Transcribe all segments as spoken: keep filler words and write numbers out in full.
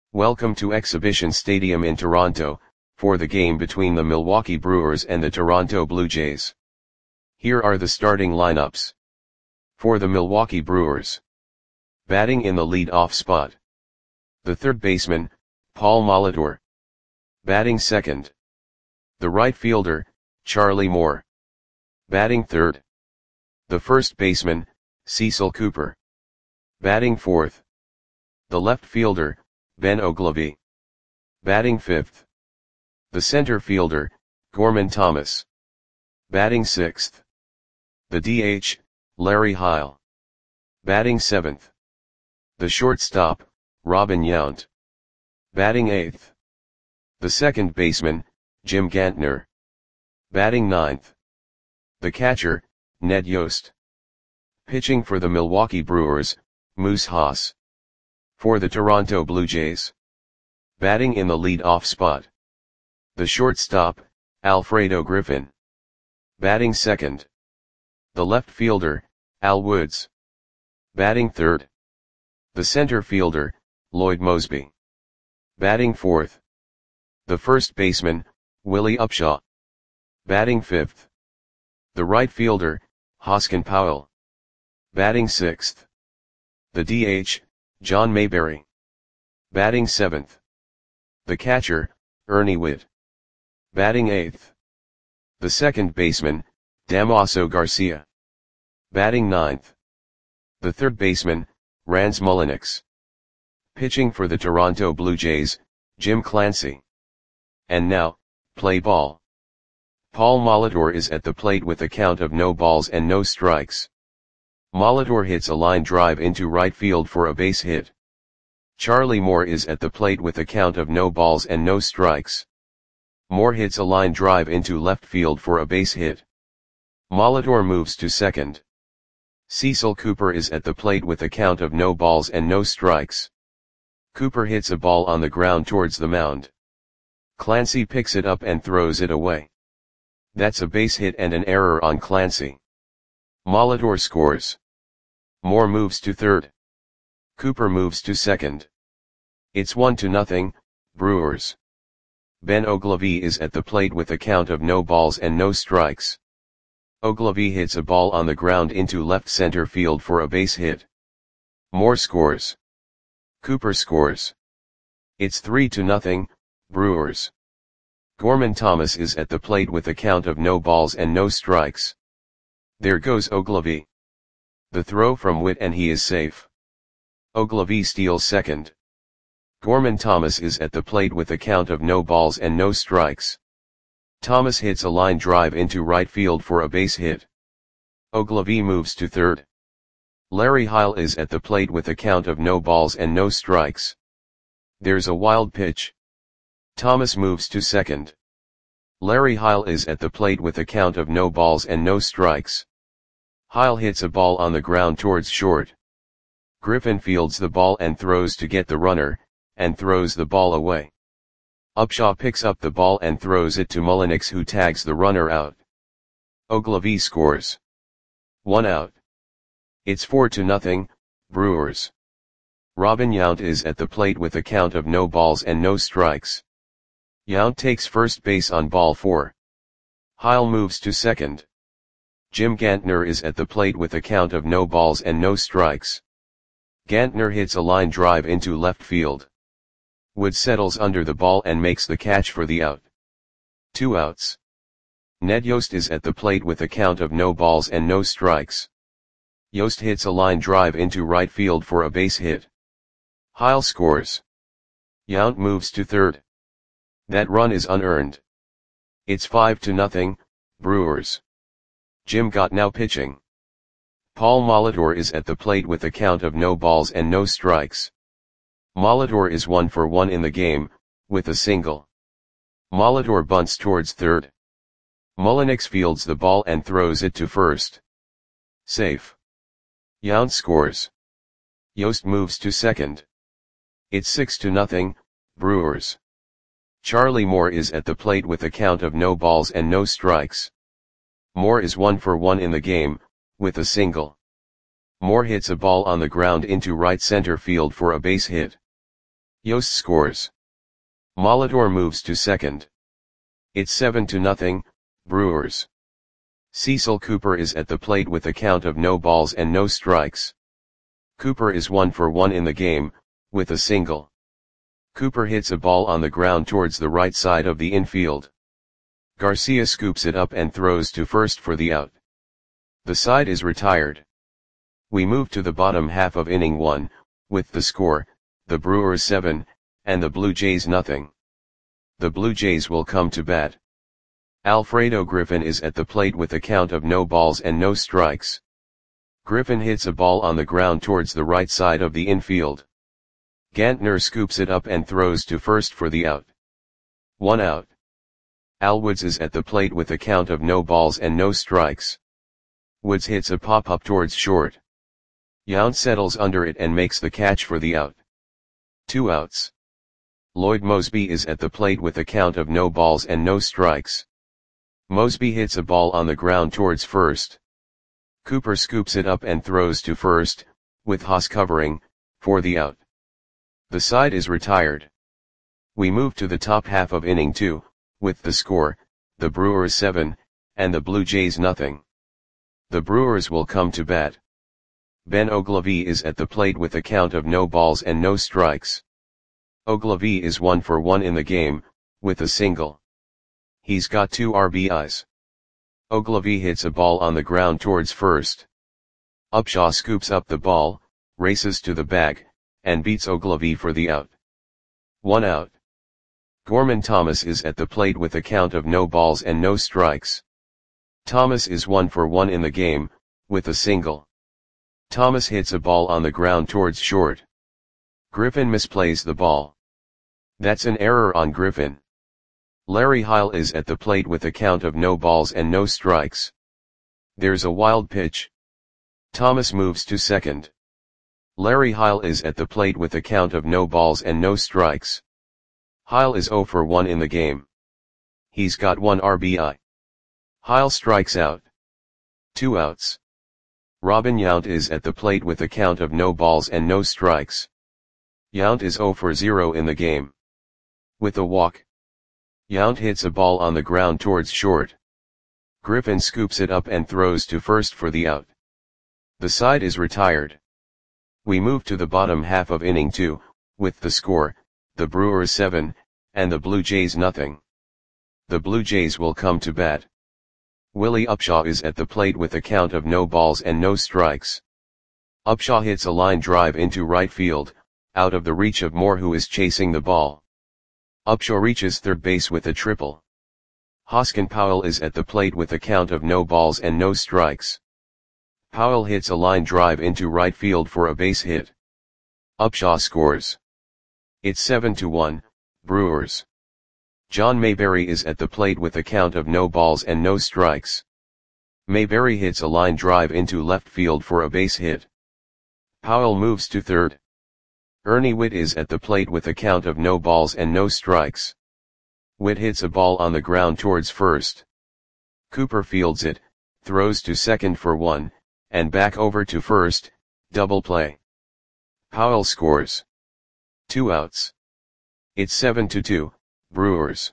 Welcome to Exhibition Stadium in Toronto, for the game between the Milwaukee Brewers and the Toronto Blue Jays. Here are the starting lineups. For the Milwaukee Brewers. Batting in the lead-off spot. The third baseman, Paul Molitor. Batting second. The right fielder, Charlie Moore. Batting third. The first baseman, Cecil Cooper. Batting fourth. The left fielder, Ben Oglivie. Batting fifth. The center fielder, Gorman Thomas. Batting sixth. The D H, Larry Heil. Batting seventh. The shortstop, Robin Yount. Batting eighth. The second baseman, Jim Gantner. Batting ninth. The catcher, Ned Yost. Pitching for the Milwaukee Brewers, Moose Haas. For the Toronto Blue Jays. Batting in the lead-off spot. The shortstop, Alfredo Griffin. Batting second. The left fielder, Al Woods. Batting third. The center fielder, Lloyd Moseby. Batting fourth. The first baseman, Willie Upshaw. Batting fifth. The right fielder, Hoskin Powell. Batting sixth. The D H, John Mayberry. Batting seventh. The catcher, Ernie Whitt. Batting eighth. The second baseman, Damaso Garcia. Batting ninth. The third baseman, Rance Mulliniks. Pitching for the Toronto Blue Jays, Jim Clancy. And now, play ball. Paul Molitor is at the plate with a count of no balls and no strikes. Molitor hits a line drive into right field for a base hit. Charlie Moore is at the plate with a count of no balls and no strikes. Moore hits a line drive into left field for a base hit. Molitor moves to second. Cecil Cooper is at the plate with a count of no balls and no strikes. Cooper hits a ball on the ground towards the mound. Clancy picks it up and throws it away. That's a base hit and an error on Clancy. Molitor scores. Moore moves to third. Cooper moves to second. It's one to nothing, Brewers. Ben Oglivie is at the plate with a count of no balls and no strikes. Oglivie hits a ball on the ground into left center field for a base hit. Moore scores. Cooper scores. It's three to nothing, Brewers. Gorman Thomas is at the plate with a count of no balls and no strikes. There goes Oglivie. The throw from Whitt and he is safe. Oglivie steals second. Gorman Thomas is at the plate with a count of no balls and no strikes. Thomas hits a line drive into right field for a base hit. Oglivie moves to third. Larry Heil is at the plate with a count of no balls and no strikes. There's a wild pitch. Thomas moves to second. Larry Heil is at the plate with a count of no balls and no strikes. Heil hits a ball on the ground towards short. Griffin fields the ball and throws to get the runner, and throws the ball away. Upshaw picks up the ball and throws it to Mulliniks, who tags the runner out. Oglivie scores. One out. It's four to nothing, Brewers. Robin Yount is at the plate with a count of no balls and no strikes. Yount takes first base on ball four. Heil moves to second. Jim Gantner is at the plate with a count of no balls and no strikes. Gantner hits a line drive into left field. Wood settles under the ball and makes the catch for the out. Two outs. Ned Yost is at the plate with a count of no balls and no strikes. Yost hits a line drive into right field for a base hit. Heil scores. Yount moves to third. That run is unearned. It's five to nothing, Brewers. Jim Gantner pitching. Paul Molitor is at the plate with a count of no balls and no strikes. Molitor is one for one in the game, with a single. Molitor bunts towards third. Mulliniks fields the ball and throws it to first. Safe. Yount scores. Yost moves to second. It's six to nothing, Brewers. Charlie Moore is at the plate with a count of no balls and no strikes. Moore is one for one in the game, with a single. Moore hits a ball on the ground into right center field for a base hit. Yost scores. Molitor moves to second. It's seven to nothing, Brewers. Cecil Cooper is at the plate with a count of no balls and no strikes. Cooper is one for one in the game, with a single. Cooper hits a ball on the ground towards the right side of the infield. Garcia scoops it up and throws to first for the out. The side is retired. We move to the bottom half of inning one, with the score, the Brewers seven, and the Blue Jays nothing. The Blue Jays will come to bat. Alfredo Griffin is at the plate with a count of no balls and no strikes. Griffin hits a ball on the ground towards the right side of the infield. Gantner scoops it up and throws to first for the out. One out. Al Woods is at the plate with a count of no balls and no strikes. Woods hits a pop-up towards short. Yount settles under it and makes the catch for the out. Two outs. Lloyd Moseby is at the plate with a count of no balls and no strikes. Moseby hits a ball on the ground towards first. Cooper scoops it up and throws to first, with Haas covering, for the out. The side is retired. We move to the top half of inning two, with the score, the Brewers seven, and the Blue Jays nothing. The Brewers will come to bat. Ben Oglivie is at the plate with a count of no balls and no strikes. Oglivie is one for one in the game, with a single. He's got two R B Is. Oglivie hits a ball on the ground towards first. Upshaw scoops up the ball, races to the bag, and beats Oglivie for the out. One out. Gorman Thomas is at the plate with a count of no balls and no strikes. Thomas is one for one in the game, with a single. Thomas hits a ball on the ground towards short. Griffin misplays the ball. That's an error on Griffin. Larry Heil is at the plate with a count of no balls and no strikes. There's a wild pitch. Thomas moves to second. Larry Heil is at the plate with a count of no balls and no strikes. Heil is zero for one in the game. He's got one R B I. Heil strikes out. Two outs. Robin Yount is at the plate with a count of no balls and no strikes. Yount is zero for zero in the game. With a walk. Yount hits a ball on the ground towards short. Griffin scoops it up and throws to first for the out. The side is retired. We move to the bottom half of inning two, with the score, the Brewers seven, and the Blue Jays nothing. The Blue Jays will come to bat. Willie Upshaw is at the plate with a count of no balls and no strikes. Upshaw hits a line drive into right field, out of the reach of Moore, who is chasing the ball. Upshaw reaches third base with a triple. Hoskin Powell is at the plate with a count of no balls and no strikes. Powell hits a line drive into right field for a base hit. Upshaw scores. It's seven to one, Brewers. John Mayberry is at the plate with a count of no balls and no strikes. Mayberry hits a line drive into left field for a base hit. Powell moves to third. Ernie Witt is at the plate with a count of no balls and no strikes. Witt hits a ball on the ground towards first. Cooper fields it, throws to second for one, and back over to first, double play. Powell scores. Two outs. It's seven to two, Brewers.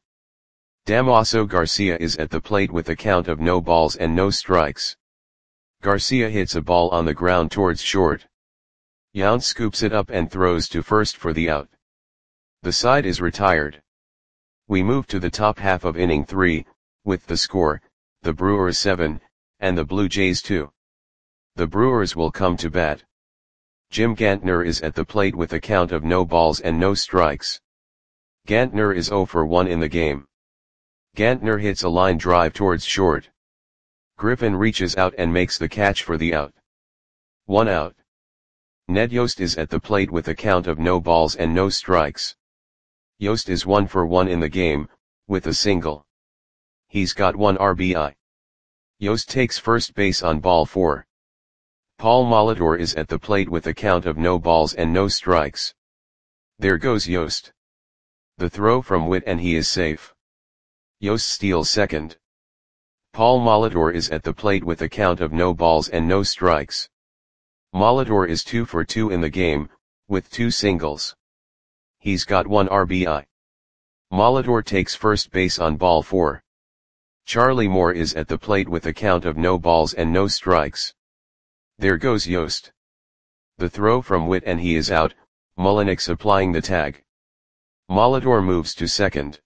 Damaso Garcia is at the plate with a count of no balls and no strikes. Garcia hits a ball on the ground towards short. Yount scoops it up and throws to first for the out. The side is retired. We move to the top half of inning three, with the score, the Brewers seven, and the Blue Jays two. The Brewers will come to bat. Jim Gantner is at the plate with a count of no balls and no strikes. Gantner is zero for one in the game. Gantner hits a line drive towards short. Griffin reaches out and makes the catch for the out. One out. Ned Yost is at the plate with a count of no balls and no strikes. Yost is one for one in the game, with a single. He's got one R B I. Yost takes first base on ball four. Paul Molitor is at the plate with a count of no balls and no strikes. There goes Yost. The throw from Witt and he is safe. Yost steals second. Paul Molitor is at the plate with a count of no balls and no strikes. Molitor is two for two in the game, with two singles. He's got one R B I. Molitor takes first base on ball four. Charlie Moore is at the plate with a count of no balls and no strikes. There goes Yost. The throw from Witt and he is out, Mullinix applying the tag. Molitor moves to second.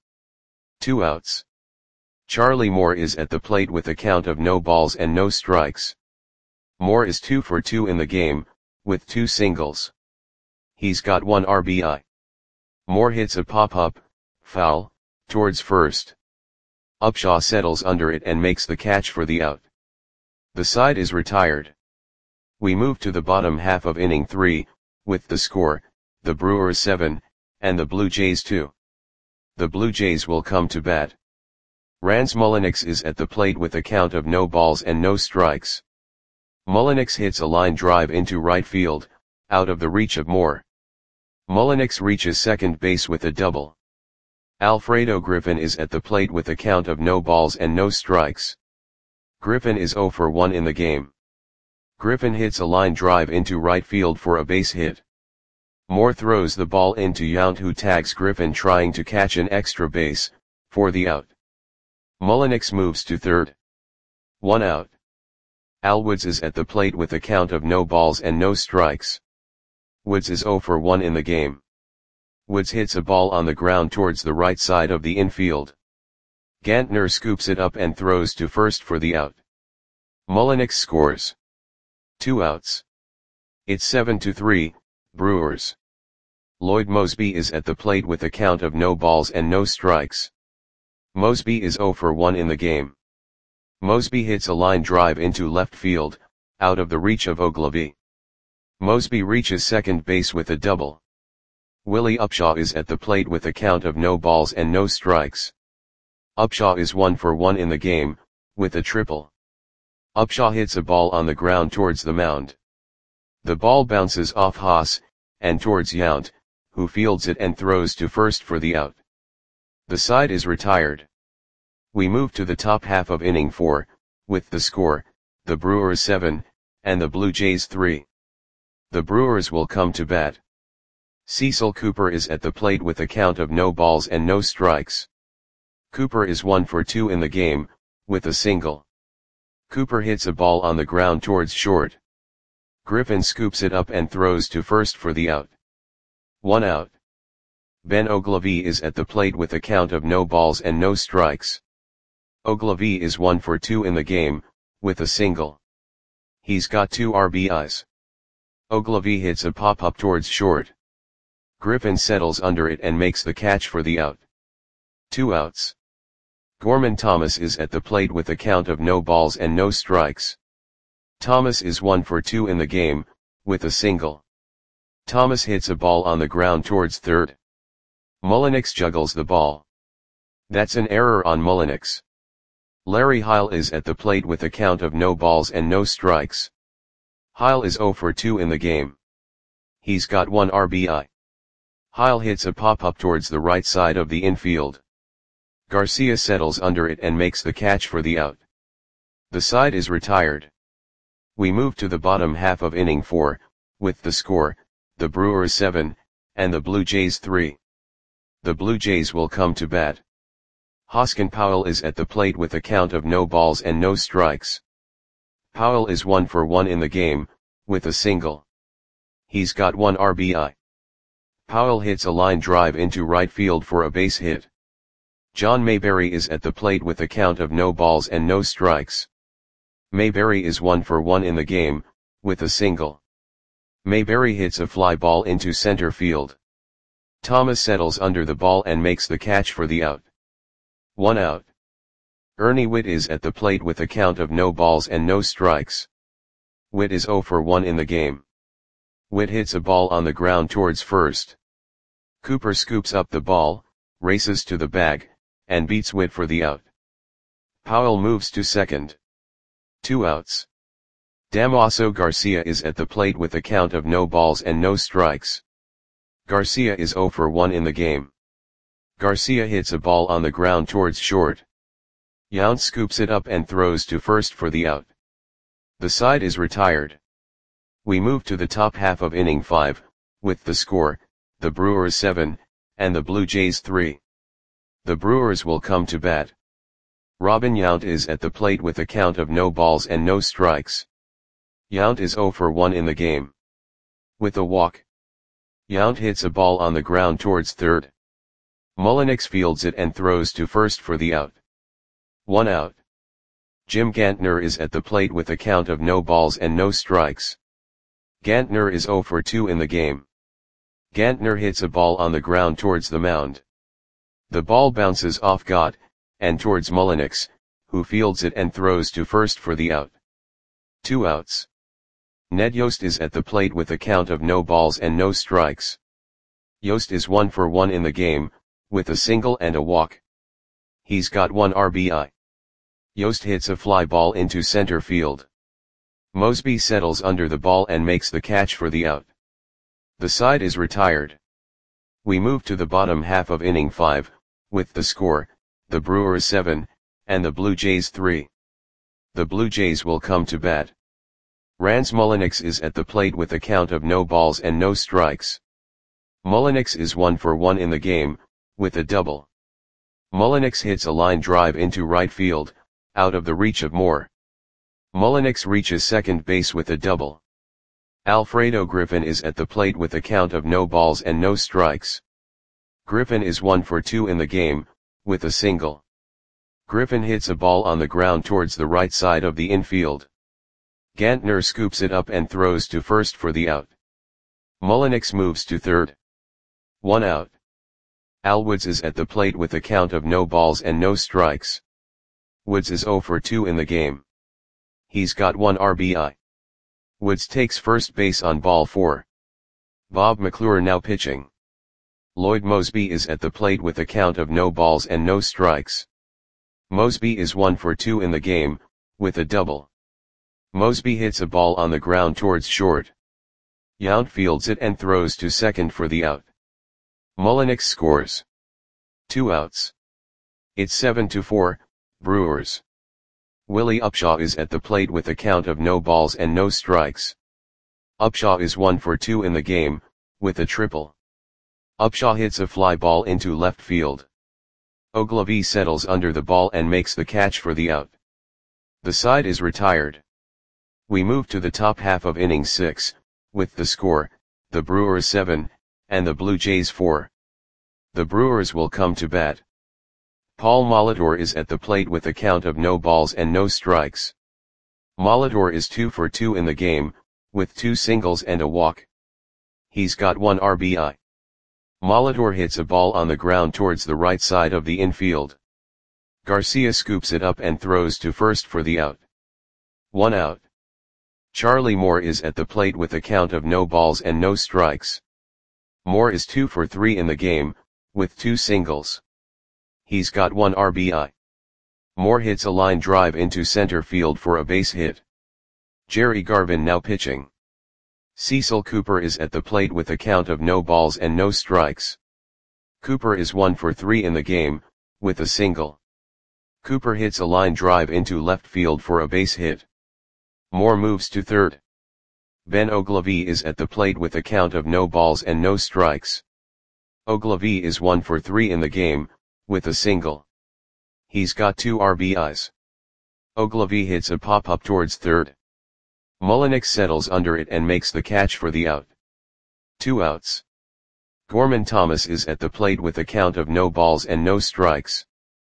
Two outs. Charlie Moore is at the plate with a count of no balls and no strikes. Moore is two for two in the game, with two singles. He's got one R B I. Moore hits a pop-up, foul, towards first. Upshaw settles under it and makes the catch for the out. The side is retired. We move to the bottom half of inning three, with the score, the Brewers seven, and the Blue Jays two. The Blue Jays will come to bat. Rans Mullinix is at the plate with a count of no balls and no strikes. Mullinix hits a line drive into right field, out of the reach of Moore. Mullinix reaches second base with a double. Alfredo Griffin is at the plate with a count of no balls and no strikes. Griffin is zero for one in the game. Griffin hits a line drive into right field for a base hit. Moore throws the ball into Yount, who tags Griffin trying to catch an extra base, for the out. Mullinix moves to third. One out. Al Woods is at the plate with a count of no balls and no strikes. Woods is zero for one in the game. Woods hits a ball on the ground towards the right side of the infield. Gantner scoops it up and throws to first for the out. Mullinix scores. Two outs. It's seven to three, Brewers. Lloyd Mosby is at the plate with a count of no balls and no strikes. Mosby is zero for one in the game. Mosby hits a line drive into left field, out of the reach of Ogilvy. Mosby reaches second base with a double. Willie Upshaw is at the plate with a count of no balls and no strikes. Upshaw is one for one in the game, with a triple. Upshaw hits a ball on the ground towards the mound. The ball bounces off Haas, and towards Yount, who fields it and throws to first for the out. The side is retired. We move to the top half of inning four, with the score, the Brewers seven, and the Blue Jays three. The Brewers will come to bat. Cecil Cooper is at the plate with a count of no balls and no strikes. Cooper is one for two in the game, with a single. Cooper hits a ball on the ground towards short. Griffin scoops it up and throws to first for the out. One out. Ben Ogilvy is at the plate with a count of no balls and no strikes. Ogilvy is one for two in the game, with a single. He's got two R B Is. Ogilvy hits a pop-up towards short. Griffin settles under it and makes the catch for the out. Two outs. Gorman Thomas is at the plate with a count of no balls and no strikes. Thomas is one for two in the game, with a single. Thomas hits a ball on the ground towards third. Mullinix juggles the ball. That's an error on Mullinix. Larry Heil is at the plate with a count of no balls and no strikes. Heil is zero for two in the game. He's got one R B I. Heil hits a pop-up towards the right side of the infield. Garcia settles under it and makes the catch for the out. The side is retired. We move to the bottom half of inning four, with the score, the Brewers seven, and the Blue Jays three. The Blue Jays will come to bat. Hoskin Powell is at the plate with a count of no balls and no strikes. Powell is one for one in the game, with a single. He's got one R B I. Powell hits a line drive into right field for a base hit. John Mayberry is at the plate with a count of no balls and no strikes. Mayberry is one for one in the game, with a single. Mayberry hits a fly ball into center field. Thomas settles under the ball and makes the catch for the out. One out. Ernie Witt is at the plate with a count of no balls and no strikes. Witt is zero for one in the game. Witt hits a ball on the ground towards first. Cooper scoops up the ball, races to the bag, and beats Witt for the out. Powell moves to second. Two outs. Damaso Garcia is at the plate with a count of no balls and no strikes. Garcia is zero for one in the game. Garcia hits a ball on the ground towards short. Yount scoops it up and throws to first for the out. The side is retired. We move to the top half of inning five, with the score, the Brewers seven, and the Blue Jays three. The Brewers will come to bat. Robin Yount is at the plate with a count of no balls and no strikes. Yount is zero for one in the game. With a walk. Yount hits a ball on the ground towards third. Mullenix fields it and throws to first for the out. One out. Jim Gantner is at the plate with a count of no balls and no strikes. Gantner is zero for two in the game. Gantner hits a ball on the ground towards the mound. The ball bounces off Gott, and towards Mullenix, who fields it and throws to first for the out. Two outs. Ned Yost is at the plate with a count of no balls and no strikes. Yost is one for one in the game, with a single and a walk. He's got one R B I. Yost hits a fly ball into center field. Mosby settles under the ball and makes the catch for the out. The side is retired. We move to the bottom half of inning five, with the score, the Brewers seven, and the Blue Jays three. The Blue Jays will come to bat. Rance Mullenix is at the plate with a count of no balls and no strikes. Mullenix is one for one in the game, with a double. Mullenix hits a line drive into right field, out of the reach of Moore. Mullenix reaches second base with a double. Alfredo Griffin is at the plate with a count of no balls and no strikes. Griffin is one for two in the game, with a single. Griffin hits a ball on the ground towards the right side of the infield. Gantner scoops it up and throws to first for the out. Mullenix moves to third. One out. Al Woods is at the plate with a count of no balls and no strikes. Woods is zero for two in the game. He's got one R B I. Woods takes first base on ball four. Bob McClure now pitching. Lloyd Mosby is at the plate with a count of no balls and no strikes. Mosby is one for two in the game, with a double. Mosby hits a ball on the ground towards short. Yount fields it and throws to second for the out. Mullenix scores. Two outs. It's seven to four, Brewers. Willie Upshaw is at the plate with a count of no balls and no strikes. Upshaw is one for two in the game, with a triple. Upshaw hits a fly ball into left field. Ogilvie settles under the ball and makes the catch for the out. The side is retired. We move to the top half of inning six, with the score, the Brewers seven, and the Blue Jays four. The Brewers will come to bat. Paul Molitor is at the plate with a count of no balls and no strikes. Molitor is two for two in the game, with two singles and a walk. He's got one R B I. Molitor hits a ball on the ground towards the right side of the infield. Garcia scoops it up and throws to first for the out. One out. Charlie Moore is at the plate with a count of no balls and no strikes. Moore is two for three in the game, with two singles. He's got one R B I. Moore hits a line drive into center field for a base hit. Jerry Garvin now pitching. Cecil Cooper is at the plate with a count of no balls and no strikes. Cooper is one for three in the game, with a single. Cooper hits a line drive into left field for a base hit. Moore moves to third. Ben Ogilvie is at the plate with a count of no balls and no strikes. Ogilvie is one for three in the game, with a single. He's got two R B Is. Ogilvie hits a pop-up towards third. Mullenix settles under it and makes the catch for the out. Two outs. Gorman Thomas is at the plate with a count of no balls and no strikes.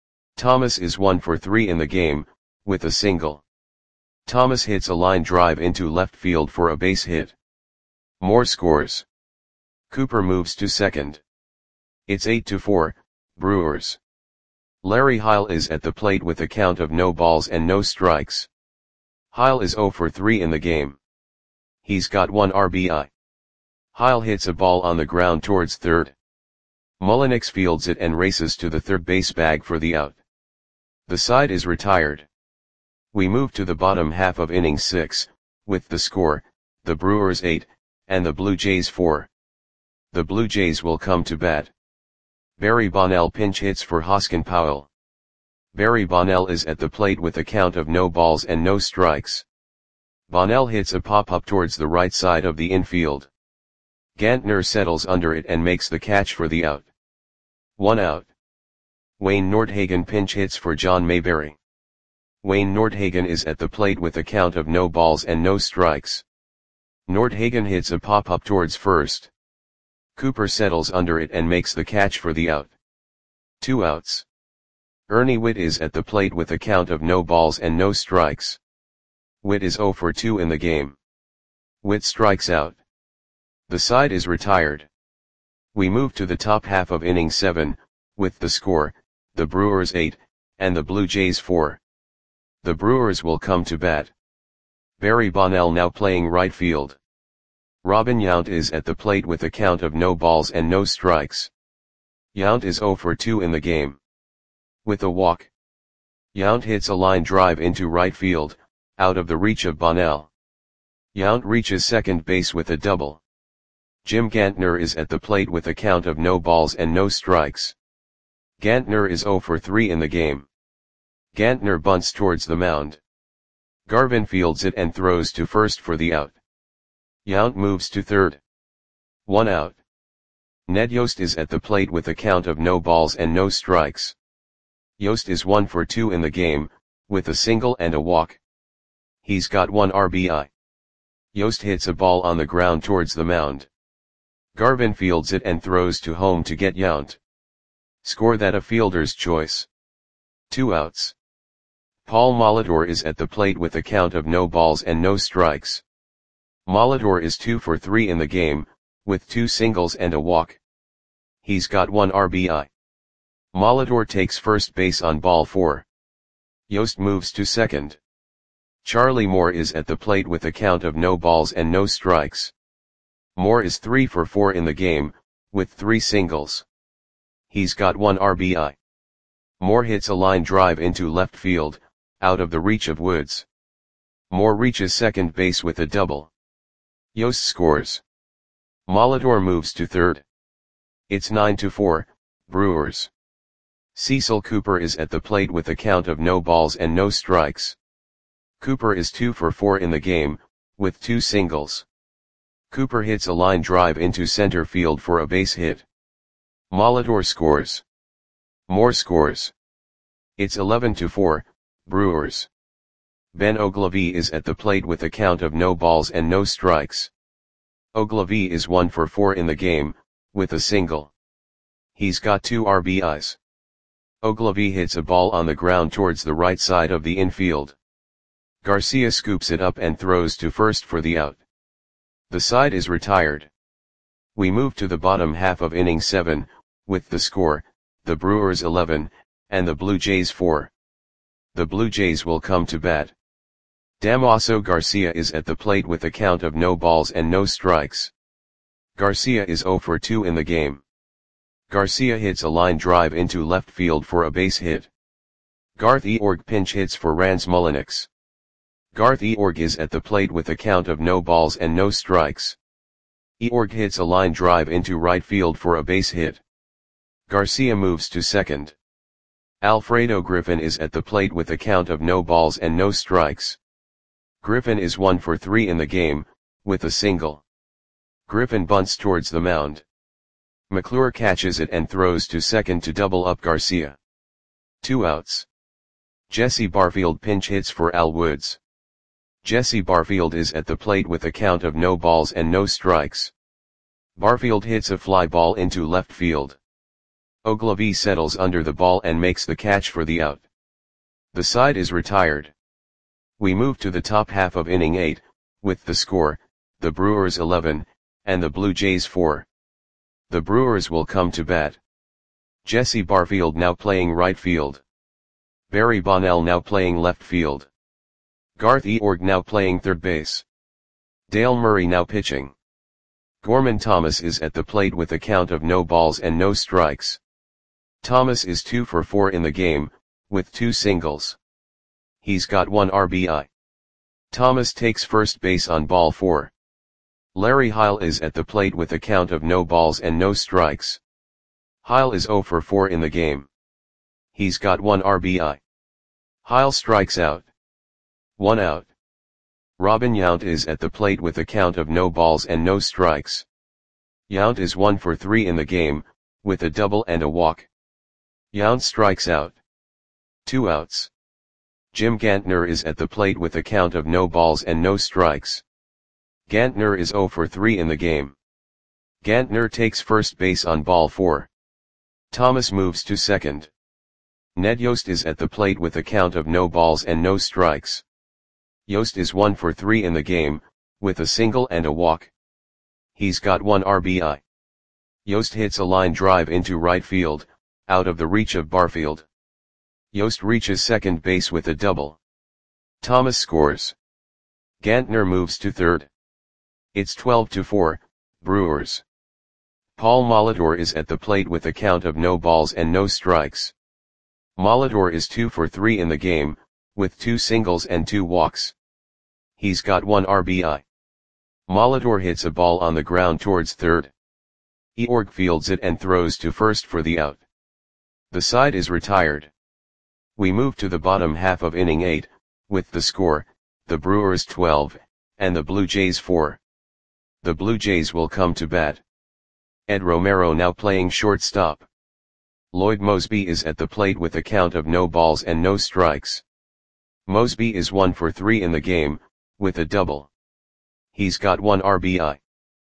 Thomas is one for three in the game, with a single. Thomas hits a line drive into left field for a base hit. Moore scores. Cooper moves to second. It's eight to four, Brewers. Larry Heil is at the plate with a count of no balls and no strikes. Heil is zero for three in the game. He's got one R B I. Heil hits a ball on the ground towards third. Mullenix fields it and races to the third base bag for the out. The side is retired. We move to the bottom half of inning six, with the score, the Brewers eight, and the Blue Jays four. The Blue Jays will come to bat. Barry Bonnell pinch hits for Hoskin Powell. Barry Bonnell is at the plate with a count of no balls and no strikes. Bonnell hits a pop-up towards the right side of the infield. Gantner settles under it and makes the catch for the out. One out. Wayne Nordhagen pinch hits for John Mayberry. Wayne Nordhagen is at the plate with a count of no balls and no strikes. Nordhagen hits a pop-up towards first. Cooper settles under it and makes the catch for the out. Two outs. Ernie Whitt is at the plate with a count of no balls and no strikes. Whitt is oh for two in the game. Whitt strikes out. The side is retired. We move to the top half of inning seven, with the score, the Brewers eight, and the Blue Jays four. The Brewers will come to bat. Barry Bonnell now playing right field. Robin Yount is at the plate with a count of no balls and no strikes. Yount is oh for two in the game. With a walk. Yount hits a line drive into right field, out of the reach of Bonnell. Yount reaches second base with a double. Jim Gantner is at the plate with a count of no balls and no strikes. Gantner is oh for three in the game. Gantner bunts towards the mound. Garvin fields it and throws to first for the out. Yount moves to third. One out. Ned Yost is at the plate with a count of no balls and no strikes. Yost is one for two in the game, with a single and a walk. He's got one R B I. Yost hits a ball on the ground towards the mound. Garvin fields it and throws to home to get Yount. Score that a fielder's choice. Two outs. Paul Molitor is at the plate with a count of no balls and no strikes. Molitor is two for three in the game, with two singles and a walk. He's got one R B I. Molitor takes first base on ball four. Yost moves to second. Charlie Moore is at the plate with a count of no balls and no strikes. Moore is three for four in the game, with three singles. He's got one R B I. Moore hits a line drive into left field, out of the reach of Woods. Moore reaches second base with a double. Yost scores. Molitor moves to third. It's nine to four, Brewers. Cecil Cooper is at the plate with a count of no balls and no strikes. Cooper is two for four in the game, with two singles. Cooper hits a line drive into center field for a base hit. Molitor scores. Moore scores. It's eleven to four, Brewers. Ben Oglivie is at the plate with a count of no balls and no strikes. Oglivie is one for four in the game, with a single. He's got two R B Is. Oglivie hits a ball on the ground towards the right side of the infield. Garcia scoops it up and throws to first for the out. The side is retired. We move to the bottom half of inning seven, with the score, the Brewers eleven, and the Blue Jays four. The Blue Jays will come to bat. Damaso Garcia is at the plate with a count of no balls and no strikes. Garcia is oh for two in the game. Garcia hits a line drive into left field for a base hit. Garth Eorg pinch hits for Rans Mulliniks. Garth Eorg is at the plate with a count of no balls and no strikes. Eorg hits a line drive into right field for a base hit. Garcia moves to second. Alfredo Griffin is at the plate with a count of no balls and no strikes. Griffin is one for three in the game, with a single. Griffin bunts towards the mound. McClure catches it and throws to second to double up Garcia. Two outs. Jesse Barfield pinch hits for Al Woods. Jesse Barfield is at the plate with a count of no balls and no strikes. Barfield hits a fly ball into left field. Oglivie settles under the ball and makes the catch for the out. The side is retired. We move to the top half of inning eight, with the score, the Brewers eleven, and the Blue Jays four. The Brewers will come to bat. Jesse Barfield now playing right field. Barry Bonnell now playing left field. Garth Eorg now playing third base. Dale Murray now pitching. Gorman Thomas is at the plate with a count of no balls and no strikes. Thomas is two for four in the game, with two singles. He's got one R B I. Thomas takes first base on ball four. Larry Heil is at the plate with a count of no balls and no strikes. Heil is oh for four in the game. He's got one R B I. Heil strikes out. One out. Robin Yount is at the plate with a count of no balls and no strikes. Yount is one for three in the game, with a double and a walk. Yount strikes out. Two outs. Jim Gantner is at the plate with a count of no balls and no strikes. Gantner is oh for three in the game. Gantner takes first base on ball four. Thomas moves to second. Ned Yost is at the plate with a count of no balls and no strikes. Yost is one for three in the game, with a single and a walk. He's got one R B I. Yost hits a line drive into right field, out of the reach of Barfield. Yost reaches second base with a double. Thomas scores. Gantner moves to third. It's twelve to four, Brewers. Paul Molitor is at the plate with a count of no balls and no strikes. Molitor is two for three in the game, with two singles and two walks. He's got one R B I. Molitor hits a ball on the ground towards third. Eorg fields it and throws to first for the out. The side is retired. We move to the bottom half of inning eight, with the score, the Brewers twelve, and the Blue Jays four. The Blue Jays will come to bat. Ed Romero now playing shortstop. Lloyd Moseby is at the plate with a count of no balls and no strikes. Moseby is one for three in the game, with a double. He's got one R B I.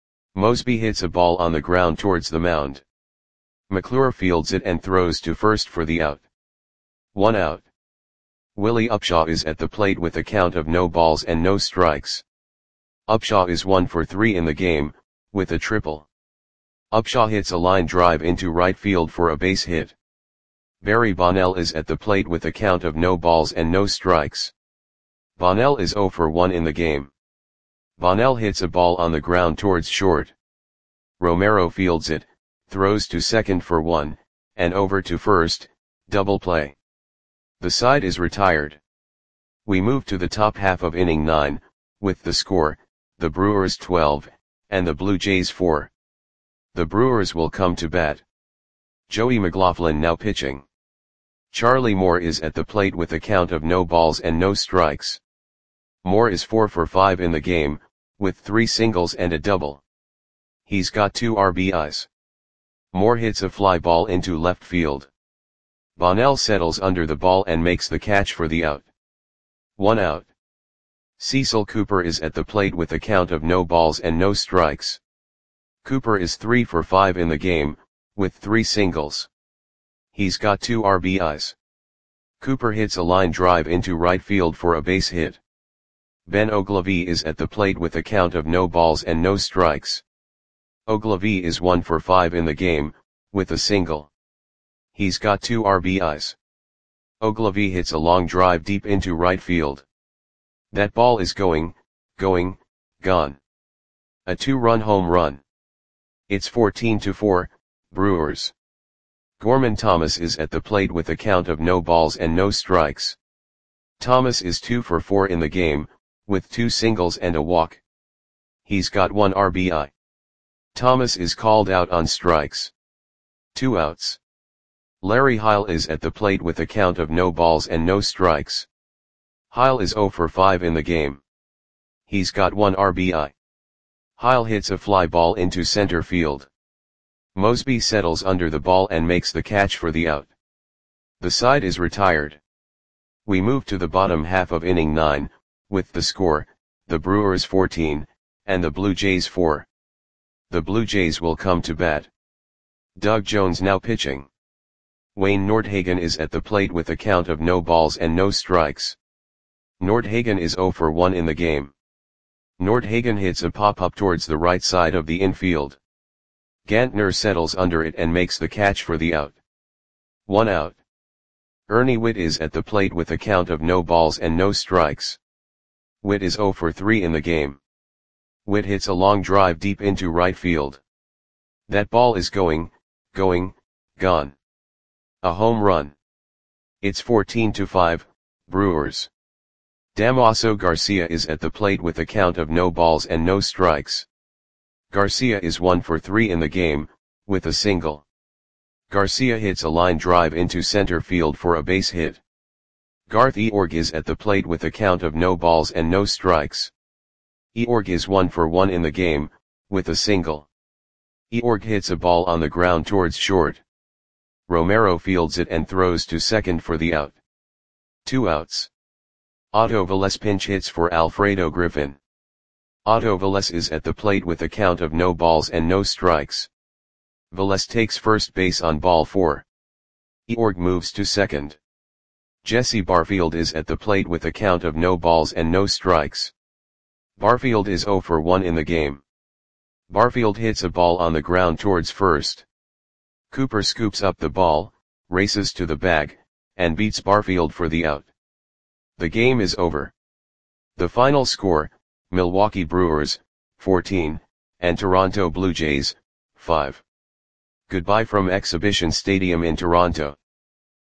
Moseby hits a ball on the ground towards the mound. McClure fields it and throws to first for the out. One out. Willie Upshaw is at the plate with a count of no balls and no strikes. Upshaw is one for three in the game, with a triple. Upshaw hits a line drive into right field for a base hit. Barry Bonnell is at the plate with a count of no balls and no strikes. Bonnell is oh for one in the game. Bonnell hits a ball on the ground towards short. Romero fields it, throws to second for one, and over to first, double play. The side is retired. We move to the top half of inning nine, with the score, the Brewers twelve, and the Blue Jays four. The Brewers will come to bat. Joey McLaughlin now pitching. Charlie Moore is at the plate with a count of no balls and no strikes. Moore is four for five in the game, with three singles and a double. He's got two R B Is. Moore hits a fly ball into left field. Bonnell settles under the ball and makes the catch for the out. One out. Cecil Cooper is at the plate with a count of no balls and no strikes. Cooper is three for five in the game, with three singles. He's got two R B Is. Cooper hits a line drive into right field for a base hit. Ben Oglivie is at the plate with a count of no balls and no strikes. Oglivie is one for five in the game, with a single. He's got two R B Is. Oglivie hits a long drive deep into right field. That ball is going, going, gone. A two-run home run. It's fourteen to four, Brewers. Gorman Thomas is at the plate with a count of no balls and no strikes. Thomas is two for four in the game, with two singles and a walk. He's got one R B I. Thomas is called out on strikes. Two outs. Larry Heil is at the plate with a count of no balls and no strikes. Heil is oh for five in the game. He's got one R B I. Heil hits a fly ball into center field. Moseby settles under the ball and makes the catch for the out. The side is retired. We move to the bottom half of inning nine, with the score, the Brewers fourteen, and the Blue Jays four. The Blue Jays will come to bat. Doug Jones now pitching. Wayne Nordhagen is at the plate with a count of no balls and no strikes. Nordhagen is oh for one in the game. Nordhagen hits a pop-up towards the right side of the infield. Gantner settles under it and makes the catch for the out. One out. Ernie Whitt is at the plate with a count of no balls and no strikes. Whitt is oh for three in the game. Whitt hits a long drive deep into right field. That ball is going, going, gone. A home run. It's fourteen to five, Brewers. Damaso Garcia is at the plate with a count of no balls and no strikes. Garcia is one for three in the game, with a single. Garcia hits a line drive into center field for a base hit. Garth Eorg is at the plate with a count of no balls and no strikes. Eorg is one for one in the game, with a single. Eorg hits a ball on the ground towards short. Romero fields it and throws to second for the out. Two outs. Otto Velez pinch hits for Alfredo Griffin. Otto Velez is at the plate with a count of no balls and no strikes. Velez takes first base on ball four. Eorg moves to second. Jesse Barfield is at the plate with a count of no balls and no strikes. Barfield is zero for one in the game. Barfield hits a ball on the ground towards first. Cooper scoops up the ball, races to the bag, and beats Barfield for the out. The game is over. The final score, Milwaukee Brewers, fourteen, and Toronto Blue Jays, five. Goodbye from Exhibition Stadium in Toronto.